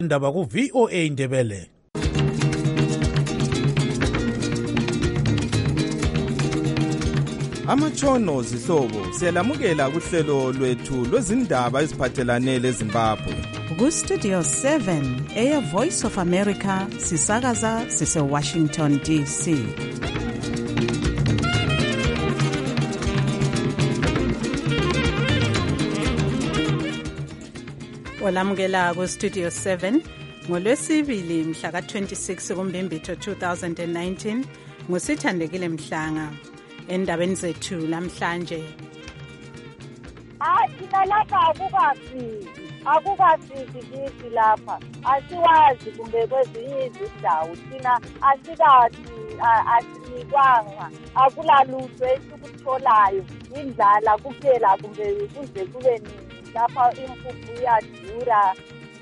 Indaba ku VOA Ndebele. Amatshono zihlobo siyalamukela kuhlelo lwethu lwezindaba eziphathelane leZimbabwe. Ku Studio 7 Air Voice of America sisakaza sise Washington DC. Olamukela ku Studio 7 ngolwesibili mhla ka 26 kuMbimbithi 2019 ngusithandekile Mhlanga. Endabeni zethu namhlanje thina lapha akukafiki kithi lapha asiwazi kumbe kwezinye izindawo thina asinikwanga akulalutho esikutholayo indlala kuphela kumbe kuze kube nini lapha impuphu iyadura.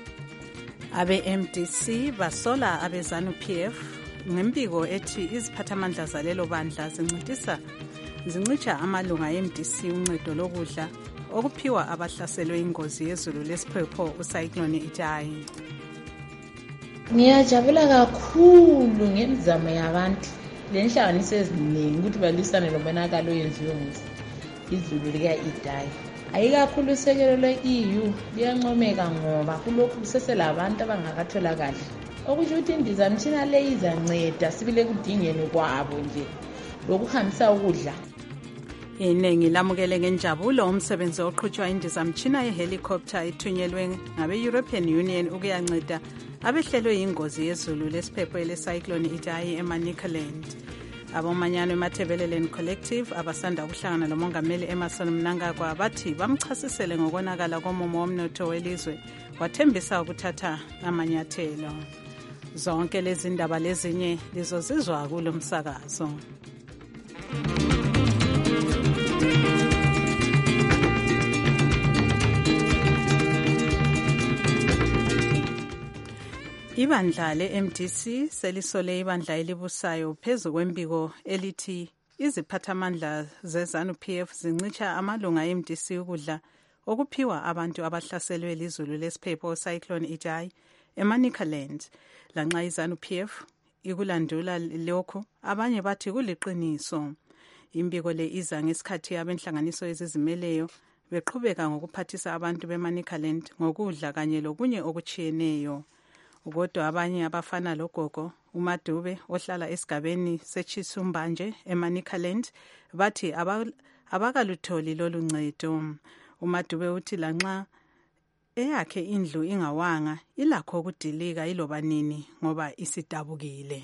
Abe-MDC basola abe-ZANU-PF ngempiko ethi iziphathamandla zalelo bandla zincitsha amalunga e-MDC uncedo lokudla okuphiwa abahlaselwe ingozi yezulu lesiphepho uCyclone Idai. Ngiyajabula kakhulu ngemizamo yabantu lenhlanganiso eziningi ukuthi balwisane lomonakalo oyenziwe izulu lika-Idai. Ayikakhulu usekelo lwe-EU liyancomeka ngoba kulokhu kuseselabantu abangakatholakali. Okusho ukuthi indizamtshina le izanceda sibile kudingeni kwabo nje lokuhambisa ukudla. Iningi lamukele ngenjabulo umsebenzi oqhutshwa indizamtshina yehelicopter ithunyelwe ngabe-European Union ukuyanceda abehlelwe yingozi yezulu lesiphepho le-Cyclone Idai eManicaland. Abomanyano eMathebeleleni Collective abasanda ukuhlangana lomongameli Emmerson Mnangagwa bathi bamchasisele ngokonakala komumo womnotho welizwe wathembisa ukuthatha amanyathelo. Zonke lezi ndaba lezinye lizozizwa kulo msakazo. Ibandla le-MDC selisole ibandla elibusayo phezu kwembiko elithi iziphathamandla ze-ZANU-PF zincitsha amalunga e-MDC ukudla okuphiwa abantu abahlaselwe lizulu lesiphepho Cyclone Idai eManicaland. Lanxa i-ZANU-PF ikulandula lokhu, abanye bathi kuliqiniso. Imbiko le iza ngesikhathi abenhlanganiso ezizimeleyo beqhubeka ngokuphathisa abantu beManicaland ngokudla kanye lokunye okutshiyeneyo. Kodwa abanye abafana logogo uMadube ohlala esigabeni seChisumbanje eManicaland bathi abakalutholi lolu ncedo. uMadube uthi lanxa eyakhe indlu ingawanga ilakho ukudilika iloba nini ngoba isidabukile.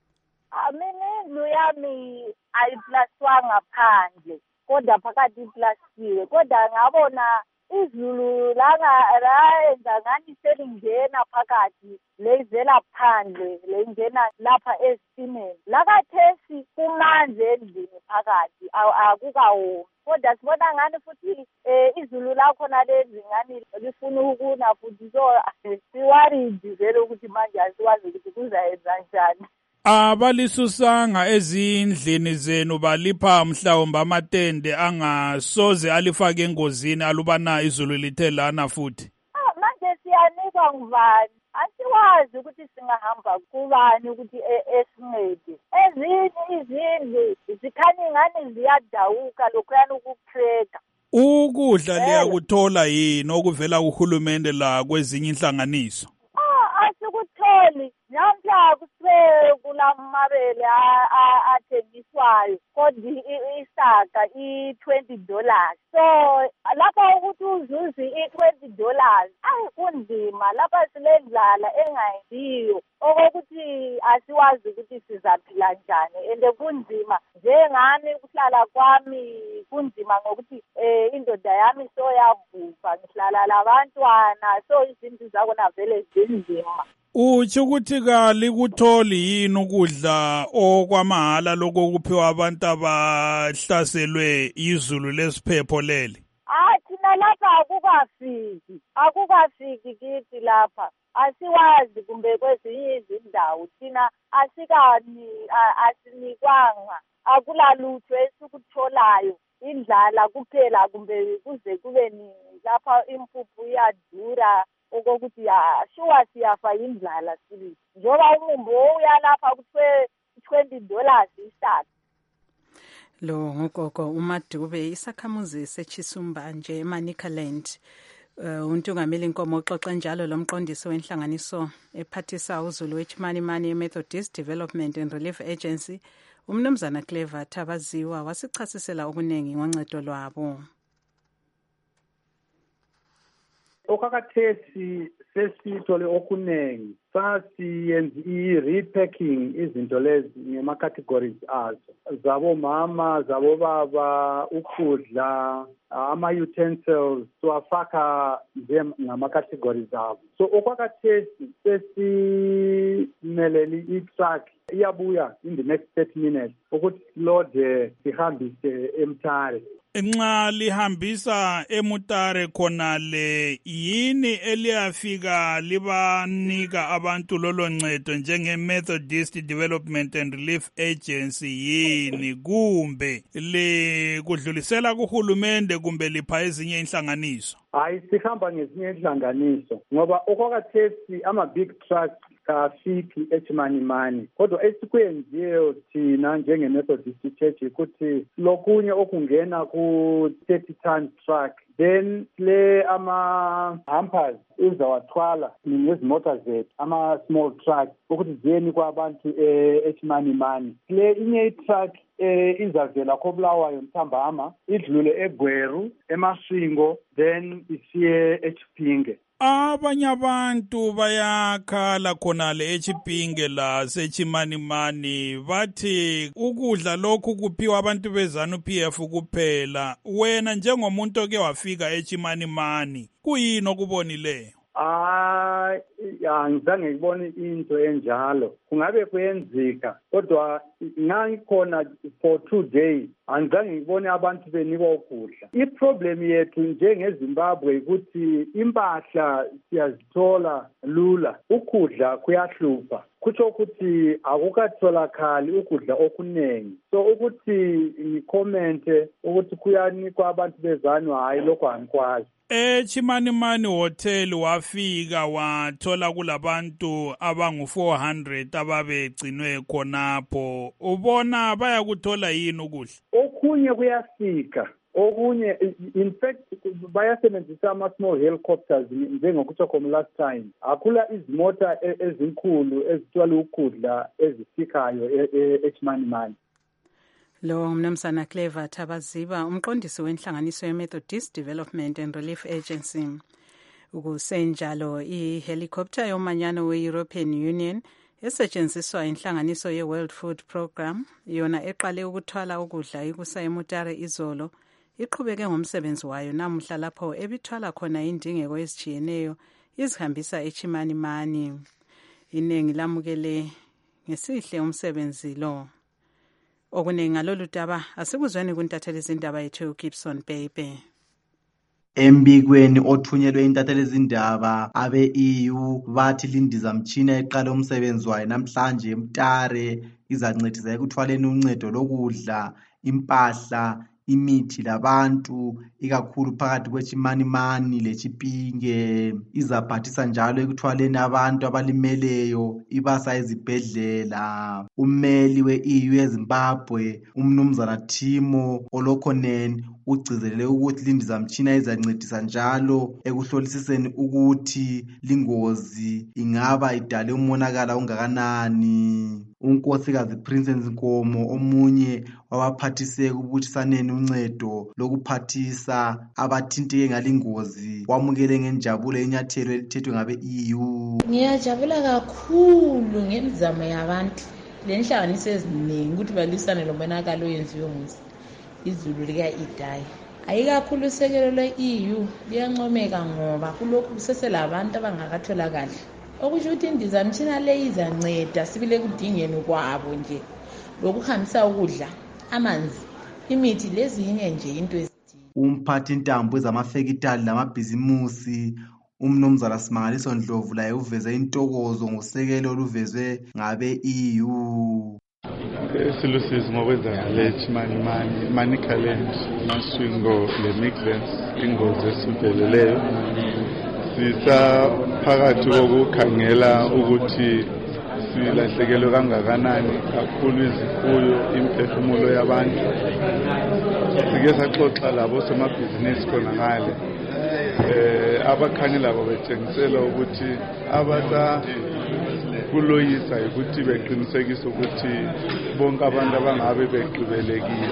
Mina indlu yami ayiplaswanga phandle kodwa phakathi iplastiwe kodwa ngabona izulu layenza ngani selingena phakathi lezela phandle lengena lapha esitimeni lakathesi kumanzi endlini phakathi akukawomi kodwa sibona ngani futhi izulu lakhona lezi ngani lifuna ukuna futhi so siwaridi vele ukuthi manje asiwazi ukuthi kuzayenza njani. Abalisusanga ezindlini zenu balipha mhlawumbe amatende angasoze alifake engozini alubana izulu lithe lana futhi. Manje siyanikwa ngubani? Asiwazi ukuthi singahamba kubani ukuthi esincede. Ezinye izindlu zikhanya ngani ziyadawuka lokhuyana ukukreka. Ukudla liyakuthola yini okuvela kuhulumende la kwezinye inhlanganiso? Asikutholi. Namhla kulamabele athengiswayo kodwa isaka $20. So lapha ukuthi uzuze $20 kunzima lapha silendlala engayiyo okokuthi asiwazi ukuthi sizaphila njani ende kunzima njengami kuhlala kwami kunzima ngokuthi indoda yami soyavuka ngihlala labantwana so izinto zakona vele zinzima. Uthi ukuthi kalikutholi yini ukudla okwamahala lokuphiwa abantu abahlaselwe izulu lesiphepho leli? Thina lapha akukafiki kithi lapha asiwazi kumbe kwezinye izindawo thina asinikwanga akulalutho esikutholayo indlala kuphela kumbe kuze kube nini lapha impuphu iyadura okokuthi sure siyafa indlala sibili njoba umumbu uyalapha kuthiwe $20 isaka. Lo ngogogo uMadube isakhamuzi sechisumba nje eManicaland. Untungameli inkomo oxoxa njalo lomqondisi wenhlanganiso ephathisa uZulu weChimanimani Methodist Development and Relief Agency umnumzana Clever Thabaziwa wasichasisela okunengi ngoncedo lwabo. Okakathesi sesithole okunengi sasiyenza i-repacking izinto lezi ngema-categories azo zabo mama zabo baba ukudla ama-utensils siwafaka nje ngama-categories abo. So okwakathesi sesimelele i-truck iyabuya in the next 30 minutes ukuthi silode sihambise eMtare. Nxa lihambisa eMutare khonale yini eliyafika libanika abantu lolo ncedo njenge Methodist Development and Relief Agency yini kumbe kudlulisela kuhulumende kumbe lipha ezinye inhlanganiso? Hayi sihamba ngezinye inhlanganiso ngoba okwakathesi ama-big trucks kafiki eChimanimani kodwa esikwenziyo thina njenge-Methodist Church ukuthi lokunye okungena ku-30 ton truck then le ama-hampers uzawathwala ngezimota zethu ama-small truck ukuthi ziyeni kwabantu eChimanimani. Le inye i-truck izavela koBulawayo Mthambama idlule eGweru eMasvingo then isiye eChipinge. Abanye abantu bayakhala khonale eChipinge la seChimanimani bathi ukudla lokhu kuphiwa abantu beZANU-PF kuphela. Wena njengomuntu oke wafika eChimanimani kuyini okubonileyo? Angizange ngibone into enjalo. Kungabe kuyenzeka kodwa ngikhona for 2 days angizange ngibone abantu benikwa ukudla. I-problem yethu njengeZimbabwe ukuthi impahla siyazithola lula, ukudla kuyahlupha. Kutsho ukuthi akukatholakali ukudla okunengi. So ukuthi ngikomente ukuthi kuyanikwa abantu beZANU hayi lokho angikwazi. Chimanimani Hotel wafika wathola kulabantu abangu-400 ababegcinwe khonapho. Ubona bayakuthola yini ukudla? Okunye kuyafika. Okunye in fact bayasebenzisa ama-small helicopters njengokutsho khona last time. Akula izimota ezinkulu ezithwala ukudla ezifikayo eChimanimani. Lo mnumzana Clever Thabaziwa umqondisi wenhlanganiso ye-Methodist Development and Relief Agency. Ukusenjalo i-helicopter yomanyano we-European Union esetshenziswa inhlanganiso ye-World Food Program yona eqale ukuthwala ukudla ikusa eMutare izolo iqhubeke ngomsebenzi wayo namuhla lapho ebithwala khona indingeko ezijiyeneyo izihambisa eChimanimani. Iningi lamukele ngesihle umsebenzi lo. Okuningi ngalolu daba asikuzweni kuntatheli izindaba yethu Gibson Baby. Embikweni othunyelwe intatheli izindaba abe-EU bathi lindizamtshina eqala umsebenzi wayo namhlanje eMtare izancedisa ekuthwaleni uncedo lokudla, impahla, imithi labantu ikakhulu phakathi kweChimanimani leChipinge. Izaphathisa njalo ekuthwaleni abantu abalimeleyo ibasa ezibhedlela. Ummeli we-EU eZimbabwe umnumzana Timo Olokonen ugcizelele ukuthi lindizamtshina izancedisa njalo ekuhlolisiseni ukuthi lingozi ingaba idale umonakala ungakanani. Unkosikazi Princess Nkomo omunye wabaphathiseka ukubuthisaneni uncedo lokuphathisa abathinteke ngalingozi wamukele ngenjabulo inyathelo elithethwe ngabe-EU. Ngiyajabula kakhulu ngemizamo yabantu lenhlanganiso eziningi ukuthi balwisane lomonakalo oyenziwe izulu lika-Idai. Ayikakhulu usekelo lwe-EU liyancomeka ngoba kulokhu kuseselabantu abangakatholakali. Okusho ukuthi indizamtshina le izanceda sibile kudingeni kwabo nje lokuhambisa ukudla, amanzi, imithi lezinye nje into ezithile. Umphathi intambo ezamafekitali lamabhizimusi umnumzana Simangaliso Ndlovu laye uveze intokozo ngosekelo oluvezwe ngabe-EU. Silusizi ngokwenzakala eChimanimani, Manicaland, Masvingo leMidlands ingozi esiveleleyo. sisaphakathi kokukhangela ukuthi silahlekelwe kangakanani kakhulu izifuyo, imphefumulo yabantu. Sike saxoxa labo somabhizinisi khona ngale. Abakhangela betshengisela ukuthi kuloyisa ukuthi beqinisekise ukuthi bonke abantu abangabe begqibelekile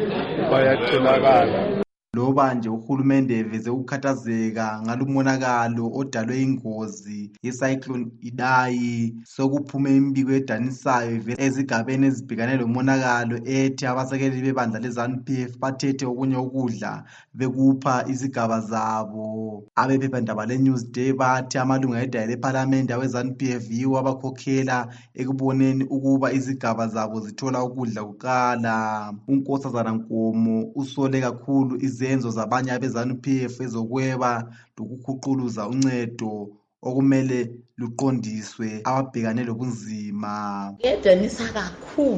bayatholakala. Loba nje uhulumende eveze ukukhathazeka ngalumonakalo odalwe ingozi yecyclone Idai, sokuphume imbiko edanisayo ezigabeni ezibhekane lomonakalo ethi abasekeli bebandla leZANU-PF bathethe okunye ukudla bekupha izigaba zabo. Abephephandaba leNewsday bathi amalunga eDaya lePhalamende aweZANU-PF yiwo abakhokhela ekuboneni ukuba izigaba zabo zithola ukudla kuqala. uNkosazana Nkomo usole kakhulu izenzo zabanye abeZANU-PF ezokweba lokukhuquluza uncedo okumele luqondiswe ababhekane lobunzima. Kuyadanisa kakhulu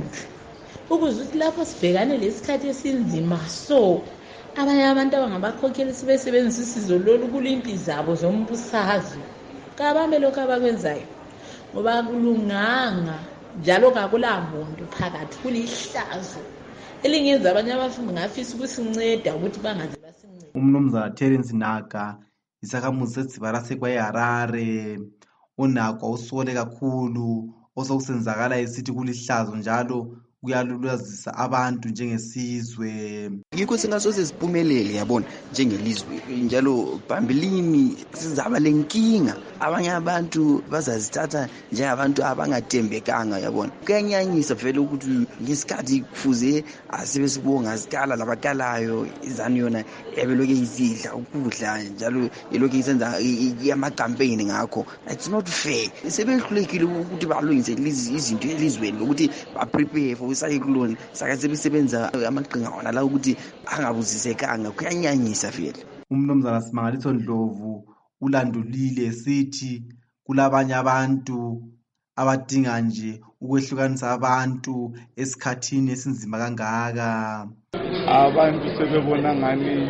ukuthi lapho sibhekane lesikhathi esinzima so abanye abantu abangabakhokheli sebesebenzisa isizo lolu kulimpi zabo zombusazwe. Kabambe lokho abakwenzayo ngoba kulunganga njalo kakulambondo phakathi, kulihlazo elingenza abanye abafundi ngafisa ukusinceda ukuthi bangaze basincede. Umnumzana Terence Naga isakhamuzi sezibara sekwaHarare, uNaga usole kakhulu osokusenzakala esithi kulihlazo njalo kuyalulazisa abantu njengesizwe. Yikho singasoze siphumelele yabona njengelizwe, njalo phambilini sizaba lenkinga, abanye abantu bazazithatha njengabantu abangathembekanga yabona. Kuyanyanyisa vele ukuthi ngesikhathi kufuze asebesibonga sikala labakalayo izanu yona ebeloke isidla ukudla njalo eloke isenza ama-campaign ngakho. It's not fair. Sebehlulekile ukuthi balungise izinto elizweni lokuthi ba-prepare for cyclone saka sebesebenza amaqhinga wona la ukuthi angabuzisekanga. Kuyanyanyisa vele. Umnumzana Simangaliso Ndlovu ulandulile sithi kulabanye abantu abadinga nje ukwehlukanisa abantu esikhathini esinzima kangaka. Abantu sebebona ngani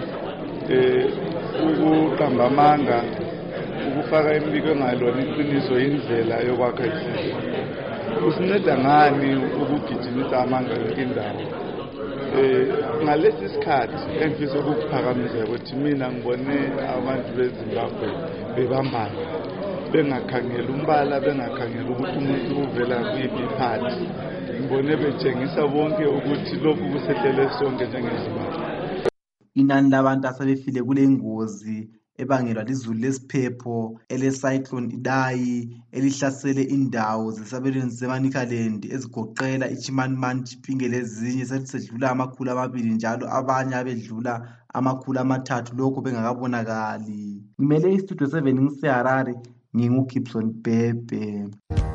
ukuqamba amanga, ukufaka imbiko engalona iqiniso indlela yokwakha isizwe. Kusinceda ngani ukugijimisa amanga yonkindawo? Ngalesi sikhathi engifisa ukuphakamisa ukuthi mina ngibone abantu beZimbabwe bebambana, bengakhangela umbala, bengakhangela ukuthi umuntu uvela kuyiphi iphathi. Ngibone betshengisa bonke ukuthi lokhu kusehlele sonke njengeZimbabwe. Inani labantu asebefile kule ngozi ebangelwa lizulu lesiphepho ele-cyclone Idai elihlasele indawo zesabelweni zeManicaland ezigoqela iChimanimani, Chipinge lezinye selisedlula 200 njalo abanye abedlula 300 lokho bengakabonakali. Ngimele istudio 7 ngiseHarare, nginguGibson Bhebhe.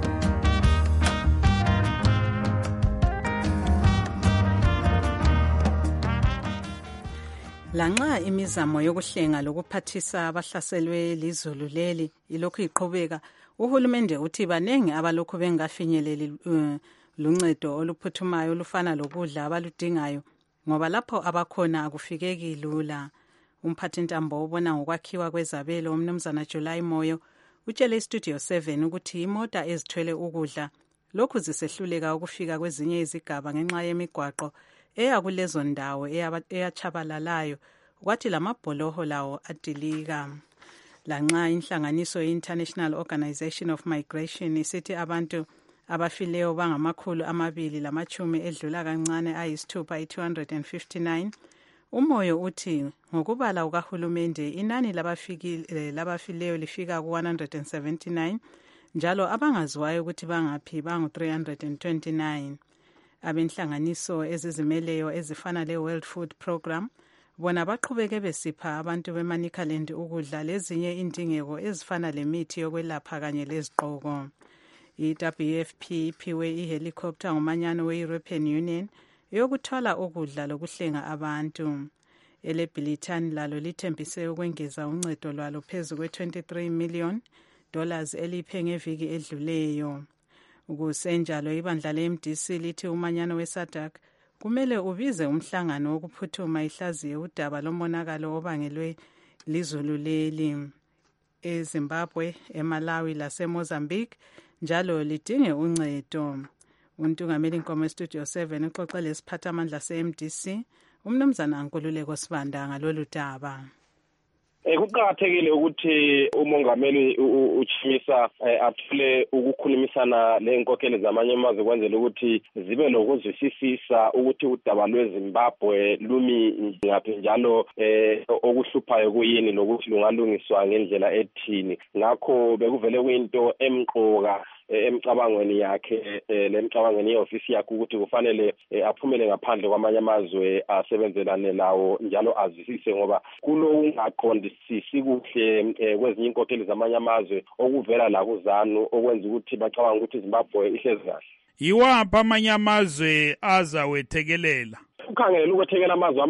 Lanxa imizamo yokuhlenga lokuphathisa abahlaselwe lizulu leli ilokhu iqhubeka, uhulumende uthi baningi abalokhu bengafinyeleli luncedo oluphuthumayo olufana lokudla abaludingayo ngoba lapho abakhona akufikeki lula. Umphathintambo obona ngokwakhiwa kwezabelo umnumzana July Moyo utshele iStudio 7 ukuthi imota ezithwele ukudla lokhu zisehluleka ukufika kwezinye izigaba ngenxa yemigwaqo eya kulezo ndawo eyachabalalayo, kwathi lamabholoho lawo adilika. Lanxa inhlanganiso ye-International Organization of Migration isithi abantu abafileyo bangama210 edlula kancane ayisithupha 259, uMoyo uthi ngokubala ukahulumende inani labafileyo lifika ku179 njalo abangaziwayo ukuthi bangaphi bangu329. Abenhlanganiso ezizimeleyo ezifana le-World Food Program bona baqhubeke besipha abantu beManicaland ukudla lezinye indingeko ezifana lemithi yokwelapha kanye lezigqoko. I-WFP iphiwe ihelicopter ngumanyano we-European Union yokuthwala ukudla lokuhlenga abantu. Ele-Billiton lalo lithembise ukwengeza uncedo lwalo phezu kwe$23 million eliphe ngeviki edluleyo. Ukusenjalo ibandla le-MDC lithi umanyano we-SADC kumele ubize umhlangano wokuphuthuma ihlaziye udaba lomonakalo obangelwe lizulu leli. eZimbabwe, eMalawi laseMozambique njalo lidinge uncedo. Untungameli inkomo estudio 7 uxoxe lesiphathamandla se-MDC umnumzana Nkululeko Sibanda ngalolu daba. Kuqakathekile ukuthi umongameli uChimisa athule ukukhulumisana lenkokheli zamanye amazwe kwenzela ukuthi zibe lokuzwisisa ukuthi udaba lweZimbabwe lumi ngaphi njalo okuhluphayo kuyini lokuthi lungalungiswa ngendlela ethini. Ngakho bekuvele kuyinto emqoka emcabangweni yakhe lemcabangweni yeofisi yakhe ukuthi kufanele aphumele ngaphandle kwamanye amazwe asebenzelane lawo njalo azwisise ngoba kulokungaqondisisi kuhle kwezinye inkokheli zamanye amazwe okuvela la kuZANU okwenza ukuthi bacabanga ukuthi iZimbabwe ihlezi kahle. Yiwaphi amanye amazwe azawethekelela? Ukhangela ukuthekela amazwe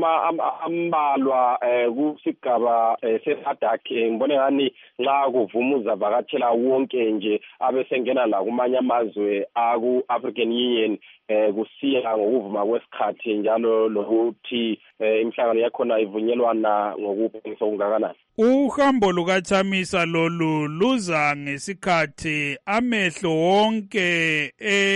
ambalwa kusigaba seSADC ngibone ngani nxa kuvumuza vakatshela wonke nje abesengena la kumanye amazwe aku African Union kusiya ngokuvuma kwesikhathi njalo lokuthi imhlangano yakhona ivunyelwana ngokuphangisa kungakanani. Uhambo lukaChamisa lolu luza ngesikhathi amehlo wonke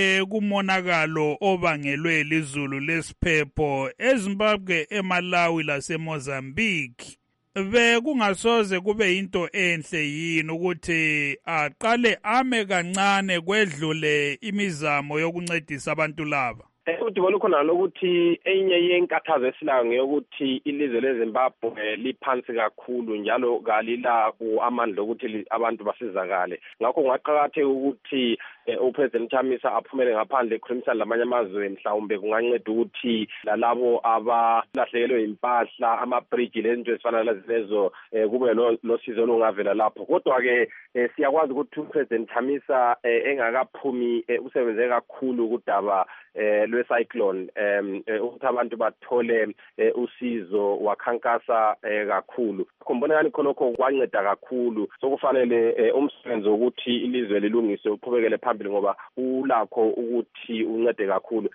kumonakalo obangelwe lizulu lesiphepho eZimbabwe, eMalawi laseMozambique. Bekungasoze kube into enhle yini ukuthi aqale ame kancane kwedlule imizamo yokuncedisa abantu laba? Ukuthi khona lokuthi enye yenkathazo esilayo ngeyokuthi ilizwe leZimbabwe liphansi kakhulu njalo kalila amandla ukuthi abantu basizakale. Ngakho ngaqakatheka ukuthi uPresident Chamisa aphumele ngaphandle ekhulumisana lamanye amazwe mhlawumbe kunganceda ukuthi lalabo abalahlekelwe impahla amabridge lezinto ezifana lezo kube losizo olungavela lapho. Kodwa-ke siyakwazi ukuthi uPresident Chamisa engakaphumi usebenze kakhulu kudaba lwe-cyclone ukuthi abantu bathole usizo wakhankasa kakhulu. Khombona ngani khonokho kwanceda kakhulu sokufanele umsebenzi ukuthi ilizwe lilungiswe uqhubekele phambili ngoba ulakho ukuthi uncede kakhulu.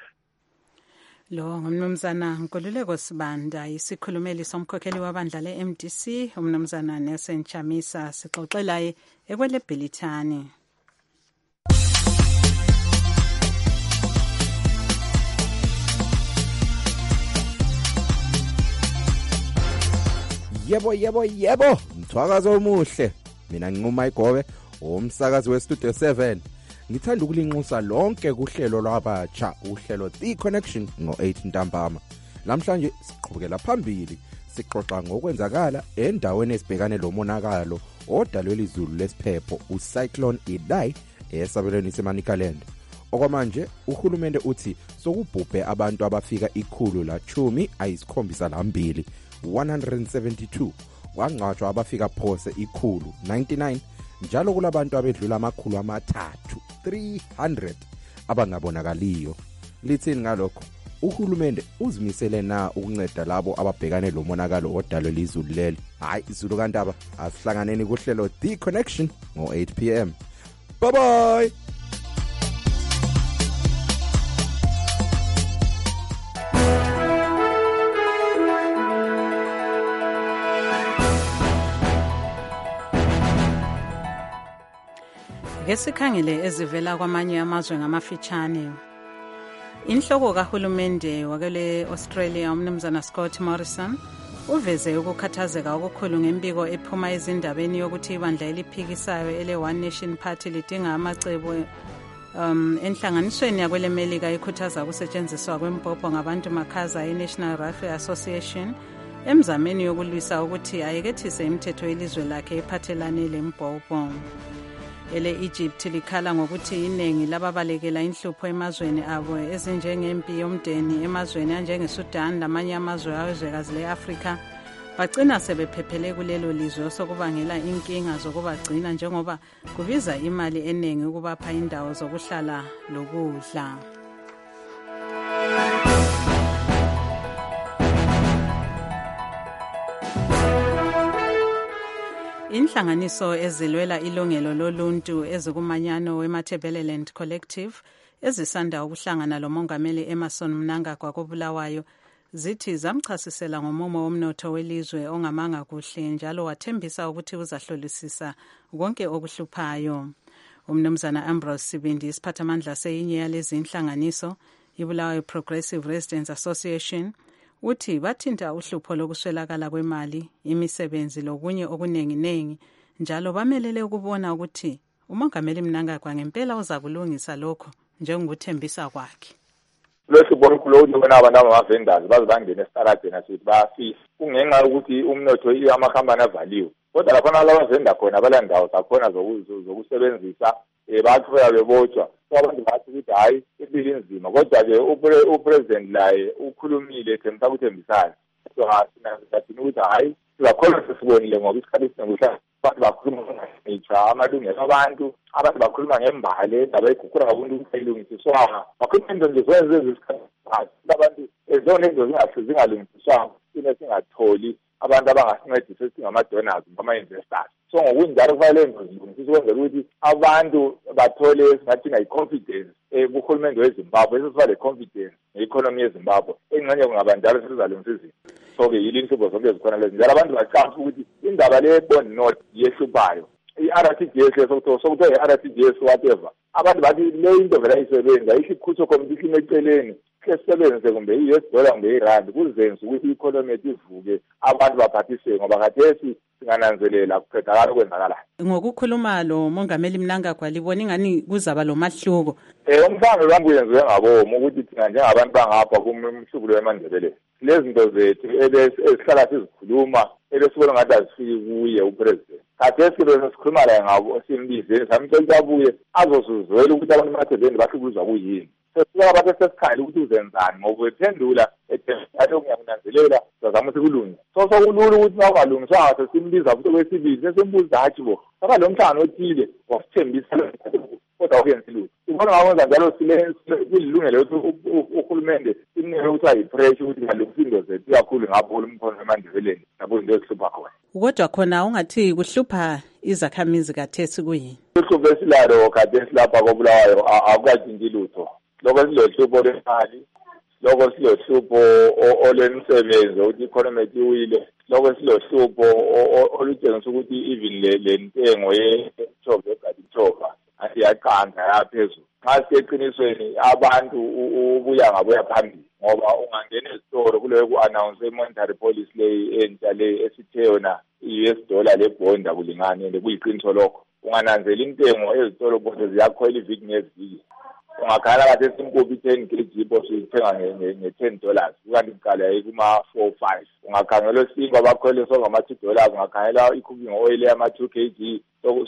Lo ngumnumzana Nkululeko Sibanda isikhulumeli somkhokheli wabandla le-MDC umnumzana Nelson Chamisa sixoxelaye ekwele Bhelithani. Yebo, mthwakazo omuhle. Mina nginquma igobe umsakazi westudio 7. Ngithanda ukulinxusa lonke kuhlelo lwabatsha, uhlelo The Connection ngo-8 ntambama. Namhlanje siqhubekela phambili sixoxa ngokwenzakala endaweni esibhekane lomonakalo odalwe lizulu lesiphepho uCyclone Idai esabelweni seManicaland. Okwamanje uhulumende uthi sokubhubhe abantu abafika 172 172 kwangcwatshwa abafika phose 199 njalo kulabantu abedlula 300 abangabonakaliyo. Lithini ngalokho? Uhulumende uzimisele na ukunceda labo ababhekane lomonakalo odalwe lizulu leli? Hayi izulu kantaba, asihlanganeni kuhlelo The Connection ngo-8 p.m. Bye bye. Ngesikhangele ezivela kwamanye amazwe ngamafitshane. Inhloko kahulumende wakele Australia umnumzana Scott Morrison uveze ukukhathazeka okukhulu ngempiko ephuma ezindabeni yokuthi ibandla eliphikisayo ele One Nation Party lidinga amacebo enhlanganisweni yakwele Melika ikhuthaza ukusetshenziswa kwempopho ngabantu makhaza eNational Rifle Association emzameni yokulwisa ukuthi ayekethise imithetho yelizwe lakhe ephathelane lempopho. Egypt likhala ngokuthi iningi lababalekela inhlupho emazweni abo ezinjengempi yomdeni emazweni anjengeSudan lamanye amazwe awezwekazi le-Afrika bagcina sebephephele kulelo lizwe sokubangela inkinga zokubagcina njengoba kubiza imali eningi ukubapha indawo zokuhlala lokudla. Inhlanganiso ezilwela ilungelo loluntu ezikumanyano weMatabeleland Collective ezisanda ukuhlangana lomongameli Emmerson Mnangagwa koBulawayo zithi zamchasisela ngomumo womnotho welizwe ongamanga kuhle njalo wathembisa ukuthi uzahlolisisa konke okuhluphayo. Umnumzana Ambrose Sibindi, isiphathamandla seyinye yalezi inhlanganiso, iBulawayo Progressive Residents Association, uthi bathinta uhlupho lokuswelakala kwemali, imisebenzi lokunye okuningi njalo bamelele ukubona ukuthi uMongameli Mnangagwa ngempela uza kulungisa lokho njengokuthembisa kwakhe. Lesibona ukuthi wena abantu abavendors baze bangena esitaradeni asithi bayafisa kungenxa ukuthi umnotho amakhampani avaliwe. Kodwa lapha laba venda khona abalandawo zakhona zokusebenzisa baqhubeka bebotshwa. Abantu bathi ukuthi hayi impilo inzima, kodwa ke upresident laye ukhulumile ethembisa ukuthembisayo. So sinathi ukuthi hayi sizakhona sesibonile ngoba isikhathi esiningi abantu bakhuluma ngomnotho, amalungelo abantu bakhuluma ngembali indaba eguqula ngabuntu ukuyilungisiswanga. Bakhuluma into nje zonke isikhathi abantu ezona into zingalungisiswanga singatholi abantu abangasincedisa esingama-donors ngama-investors. So ngokunjalo kufanele ngizilungisise ukwenzela ukuthi abantu bathole esingathina i-confidence kuhulumende weZimbabwe, esesiba le-confidence nge-economy yeZimbabwe. Engxenye kungaba njalo sizalungisa izinto. So-ke yile inhlupho zonke zikhona lezi. Njalo abantu bacabanga ukuthi indaba le-bond note yehluphayo. I-RTGS sokuthiwa i-RTGS whatever. Abantu bathi le into vele ayisebenza, isikhuso committee simeceleni. Sebenze kumbe i-US dollar kumbe irandi kuzenza ukuthi i-economy ivuke, abantu baphathise ngoba khathesi singananzelela kuqedakala okwenzakalayo. Ngokukhuluma lo Mongameli Mnangagwa libona ingani kuzaba lo mahluko. Umhlangano wami uyenziwe ngabomu ukuthi thina njengabantu bangapha kumhlubulo wemandebele lezi zinto zethu esihlala sizikhuluma ebesibona ngathi azifiki kuye upresident. Khathesi besikhuluma la ngabo simbize samtshela abuye azosuzwela ukuthi abantu bathezeni bahlukuzwa kuyini. Sesibona bathe sesikhali ukuthi uzenzani ngoba wephendula ethe uyananzelela sizama ukuthi kulunge. So kulula ukuthi nawungalungiswanga sesimbiza futhi kwesibili sesimbuza hathi bo saba lo mhlangano othile wasithembisa kodwa akuyenzi lutho. Ubona ngakwenza njalo sililungele ukuthi uhulumende inike ukuthi ayipressure ukuthi ngalungisa into zethu kakhulu ngapho umkhono emandebeleni nabo into ezihlupha khona. Kodwa khona ungathi kuhlupha izakhamizi kathesi kuyini? Uhlupho esilalo kathesi lapha koBulawayo akukathinti lutho. Lokho silohlupho lwemali, lokho silohlupho olwemisebenzi ukuthi i-economy iwile, lokho silohlupho olutshengisa ukuthi even le ntengo ye-chocolate egadi-chocolate asiyaqanda yaphezulu. Nxa siyeqinisweni abantu ubuya ngabuya phambili ngoba ungangena ezitolo kuleyo ku-announce i-monetary policy leyi entsha leyi esithe yona i-US dollar lebhonda kulingane and kuyiqiniso lokho. Ungananzela intengo ezitolo bonke ziyakhwela iviki ngeviki. Ungakhala kathi esimkopi 10 kg ipo siyithenga nge$10 ukanti kuqala kuma-4-5. Ungakhangela isimba bakhwele songama-$2, ungakhangela i-cooking oil yama-2 kg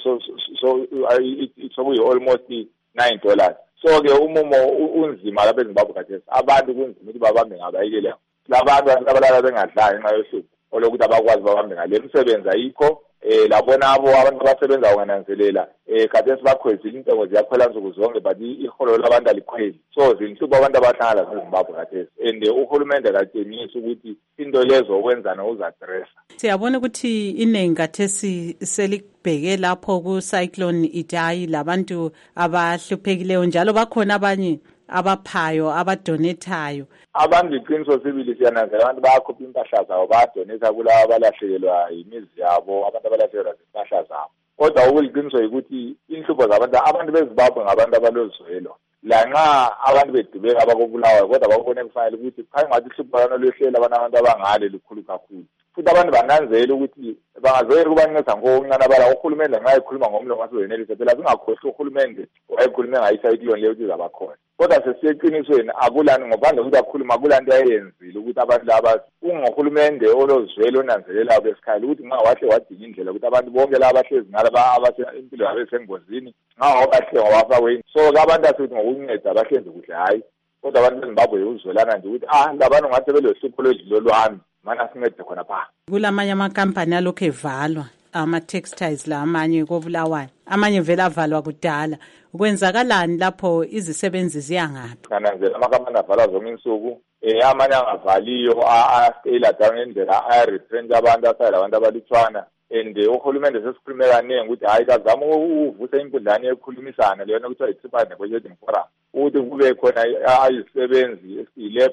sokuyi-almost $9. So-ke umumo unzima lapha eZimbabwe kathesi. Abantu kunzima ukuthi babambe ngabayekela. Labantu abalala bengadlali ngenxa yohlupho olokuthi abakwazi babambe ngale misebenzi ayikho. Labona abantu abasebenza ungananzelela khathesi bakhwezile intengo ziyakhwela nsuku zonke but iholo labantu alikhweli. So zinhlupho abantu abahlangana eZimbabwe khathesi and uhulumende katshengisa ukuthi into lezo okwenzana uzadressa. Siyabona ukuthi iningi khathesi selibheke lapho ku-cyclone Idai labantu abahluphekileyo njalo bakhona abanye abaphayo abadonethayo. Abantu iqiniso sibili siyananzela abantu bayakhupha impahla zabo bayadonetha kulabo abalahlekelwa yimizi yabo, abantu abalahlekelwa zimpahla zabo. Kodwa okuliqiniso yikuthi inhlupho abantu beZimbabwe ngabantu abalozwelo. Lanxa abantu bedubeka abakoBulawayo kodwa babone kufanele ukuthi khanye ngathi ihlupho lana lwehlela abantu abangale likhulu kakhulu. Futhi abantu bananzela ukuthi bangazoyela ukubanceda ngokuncane abala uhulumende nxa ekhuluma ngomlomo wasewenelisa phela singakhohlwa uhulumende wayekhulume ngayicyclone leyo iza bakhona. Kodwa sesiyeqinisweni akulani ngobanda ukuthi akhuluma kulanto ayenzile ukuthi abantu laba ungohulumende olozwelo onanzelelayo besikhali ukuthi nxa wahle wadinga indlela ukuthi abantu bonke laba abahlezi ngala impilo yabo esengozini nxa wabahle ngawafakweni. So-ke abantu asithi ngokunceda abahlezi kuhle hayi kodwa abantu beZimbabwe uzwelana nje ukuthi labantu ngathi belohlupho lwedlilo lwami mana sincede khona pha. Kulamanye amakampani alokhu evalwa ama-textiles la amanye koBulawayo amanye vele avalwa kudala. Kwenzakalani lapho izisebenzi ziyangaphi? Kananzela amakampani avalwa zonke insuku amanye angavaliyo astayila down ngendlela ayaretrench abantu asayela abantu abalutshwana and uhulumende sesikhulume kaningi ukuthi hayi kazama uvusa inkundlane yokukhulumisana leyona kuthiwa i-Tripartite Negotiating Forum ukuthi kube khona izisebenzi esiyilebha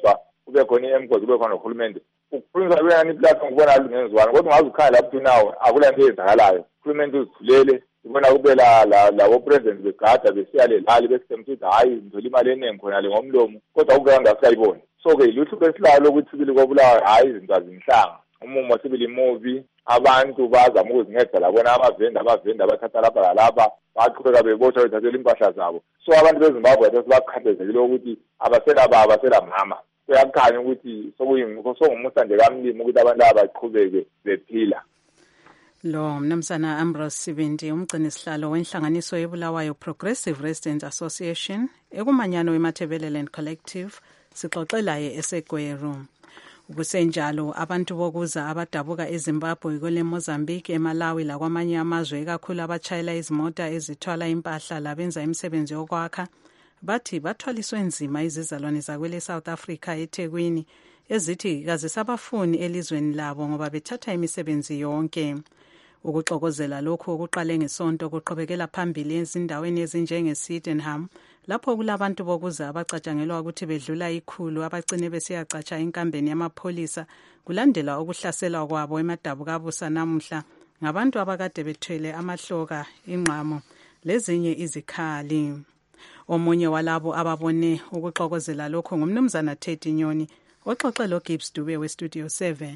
kube khona i-MCOS kube khona nohulumende ukukhulunyiswa kuyani iplatform kubona lungenziwani kodwa ungaze ukhala lapho nawe akula nto eyenzakalayo uhulumende uzivulele ibona kube labo president begada besiyale lali besemthi ukuthi hayi ngizole imali eningi khona le ngomlomo kodwa ukuyanga siyayibona so-ke lutho besilalo ukuthi sibili kobulawa hayi izinto azinhlanga umumo sibili movie abantu bazama ukuzinceda labona abavenda abathatha lapha lalapha baqhubeka bebotshwa bethathela impahla zabo so abantu beZimbabwe sebakhathazekile ukuthi abasela baba abasela mama kuyakhanya ukuthi sokungumusa nje kamlimi ukuthi abantu laba baqhubeke bephila. Lo mnumzana Ambrose Sibindi umgcini sihlalo wenhlanganiso yebulawayo Progressive Residents Association ekumanyano weMatabeleland Collective sixoxelaye eseGweru. Kusenjalo abantu bokuza abadabuka eZimbabwe kule Mozambique eMalawi lakwamanye amazwe kakhulu abachayela izimota ezithwala impahla labenza imisebenzi yokwakha bathi bathwaliswe nzima izizalwane zakwele South Africa eThekwini ezithi kazisabafuni elizweni labo ngoba bethatha imisebenzi yonke. Ukuxokozela lokhu okuqale ngesonto kuqhubekela phambili ezindaweni ezinjenge Sydenham lapho kulabantu bokuza abacatshangelwa ukuthi bedlula ikhulu abagcine besiyacatsha inkambeni yamapholisa kulandela ukuhlaselwa kwabo eMadabukabusa namuhla ngabantu abakade bethwele amahloka ingqamo lezinye izikhali. Omunye walabo ababone ukuxokozela lokho ngumnumzana Teddy Nyoni oxoxe lo Gibbs Dube weStudio 7.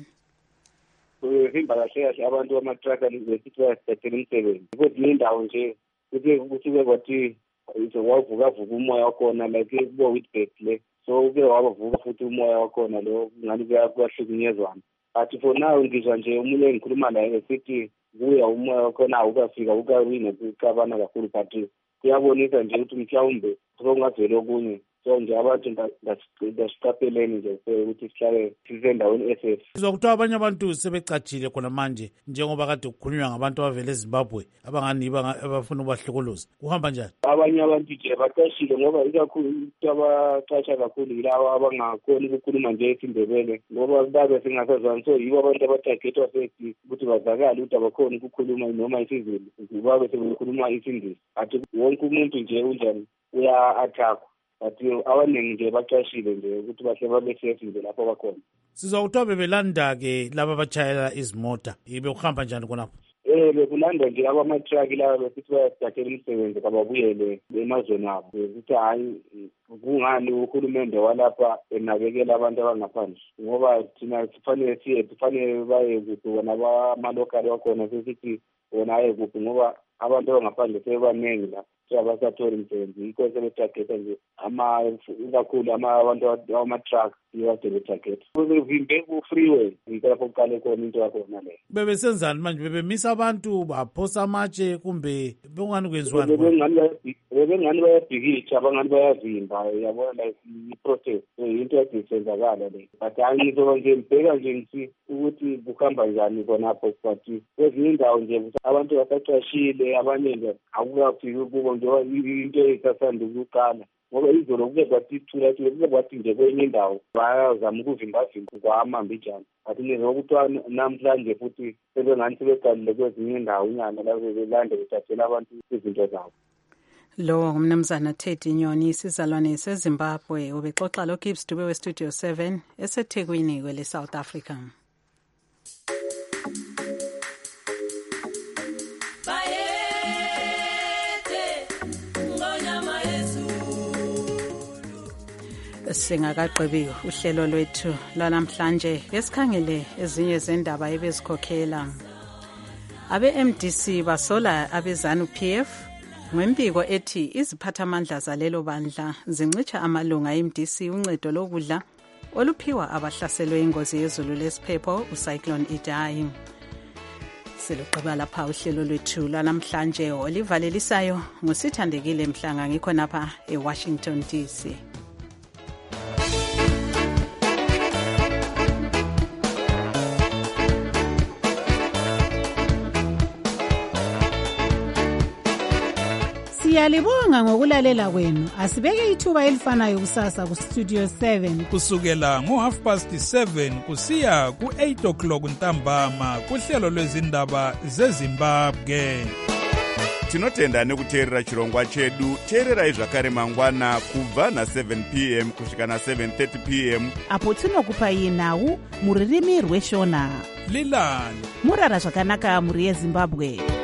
Uhimba kahle abantu bamatraka besithi bayasithathela umsebenzi ukuthi indawo nje ukuthi kwathi wavuka umoya wakhona like kubo Witbet le so uke wavuka futhi umoya wakhona lo ngani kuyahlukunyezwana but for now ngizwa nje umuntu engikhuluma naye esithi kuya umoya wakhona ukafika ukawina ukabana kakhulu but kuyabonisa nje ukuthi mhlawumbe sokungavela okunye so nje abantu ngasiqapheleni nje ukuthi sihlale sisendaweni SF. Sizokuthiwa abanye abantu sebecatshile khona manje njengoba kade kukhulunywa ngabantu abavele eZimbabwe abangani abafuna ubahlukuluza kuhamba njani? Abanye abantu nje baqashile ngoba ikakhulu abaqasha kakhulu yilawa abangakhoni ukukhuluma nje isiNdebele ngoba babe singasazwani so yibo abantu abatargetwa sethi ukuthi bazakale ukuthi abakhoni ukukhuluma noma isiZulu babe sebekhuluma isiNgisi athi wonke umuntu nje unjani uya-attack but abaningi nje baqashile nje ukuthi bahle babe safe nje lapho bakhona. Sizokuthiwa bebelanda-ke laba abatshayela izimota bekuhamba njani khonapho? Bekulanda nje abamatraki laba besithi bayasithathela umsebenzi kababuyele emazweni abo ukuthi hayi kungani uhulumende walapha enakekela abantu abangaphandle ngoba thina kufanele baye kuphi bona amalokali wakhona sesithi wona aye kuphi ngoba abantu abangaphandle sebebaningi la abasatholi umsebenzi yikho sebetageta nje kakhulu abantu amatruck yikade betageta bevimbe ku-freeway yikho lapho kuqale khona into yakhona leyo. Bebesenzani manje? Bebemisa abantu baphosa amatshe kumbe bekungani kwenziwani? Bebengani bayabhikitsha abangani bayavimba yabona like i-protest into yade isenzakala le but hayi ngizoba nje mbheka nje ngithi ukuthi kuhamba njani khonapho but kwezinye indawo nje abantu basaqashile abanye nje akukafiki kubo njengoba into esasanda ukuqala ngoba izolo kuke kwathi thula-thula kuke kwathi nje kwenye indawo bayazama ukuvimbavimba kwamambijana but ngizokuthiwa namhlanje futhi sebengani sebeqalile kwezinye indawo inyana la belande bethathela abantu izinto zabo. Lo ngumnumzana Teddy Nyoni isizalwane seZimbabwe ubexoxa lo Gibbs Dube weStudio 7 eseThekwini kwele South Africa. Singakaqebi uhlelo lwethu lwanamhlanje ngesikhangele ezinye zendaba ebezikhokhela. Abe-MDC basola abezanu PF ngempiko ethi iziphathamandla zalelo bandla zincitsha amalunga eMDC uncedo lokudla oluphiwa abahlaselwe ingozi yezulu lesiphepho uCyclone Idai. Seluqaba lapha uhlelo lwethu lwanamhlanje olivalelisayo ngusithandekile Mhlanga ngikho napha eWashington DC. Siyalibonga ngokulalela kwenu. Asibeke ithuba elifanayo kusasa ku Studio 7 kusukela ngo7:30 kusiya ku8 o'clock ntambama kuhlelo lwezindaba zeZimbabwe. tinotenda nekuteerera chirongwa chedu. Teererai zvakare mangwana kubva na7 p.m. kusvika na7:30 p.m. apo tinokupai nhau mururimi rweshona. Lilani murara zvakanaka muri yeZimbabwe.